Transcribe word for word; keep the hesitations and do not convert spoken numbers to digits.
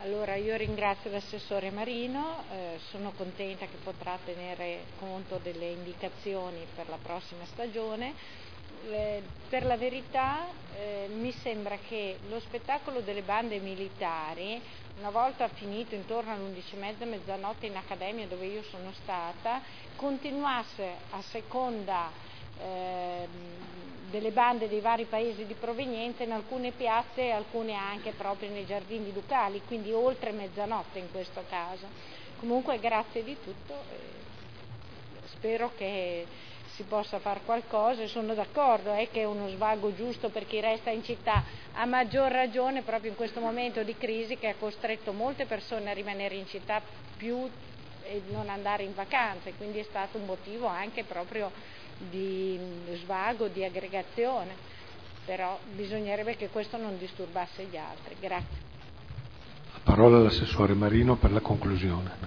Allora, io ringrazio l'assessore Marino, eh, sono contenta che potrà tenere conto delle indicazioni per la prossima stagione. Eh, per la verità eh, mi sembra che lo spettacolo delle bande militari, una volta finito intorno alle undici e mezza, mezzanotte in accademia dove io sono stata, continuasse a seconda eh, delle bande dei vari paesi di provenienza in alcune piazze e alcune anche proprio nei giardini ducali, quindi oltre mezzanotte in questo caso. Comunque grazie di tutto, eh, spero che si possa fare qualcosa, sono d'accordo eh, che è uno svago giusto per chi resta in città, a maggior ragione proprio in questo momento di crisi che ha costretto molte persone a rimanere in città più e non andare in vacanze, quindi è stato un motivo anche proprio di svago, di aggregazione, però bisognerebbe che questo non disturbasse gli altri. Grazie. La parola all'assessore Marino per la conclusione.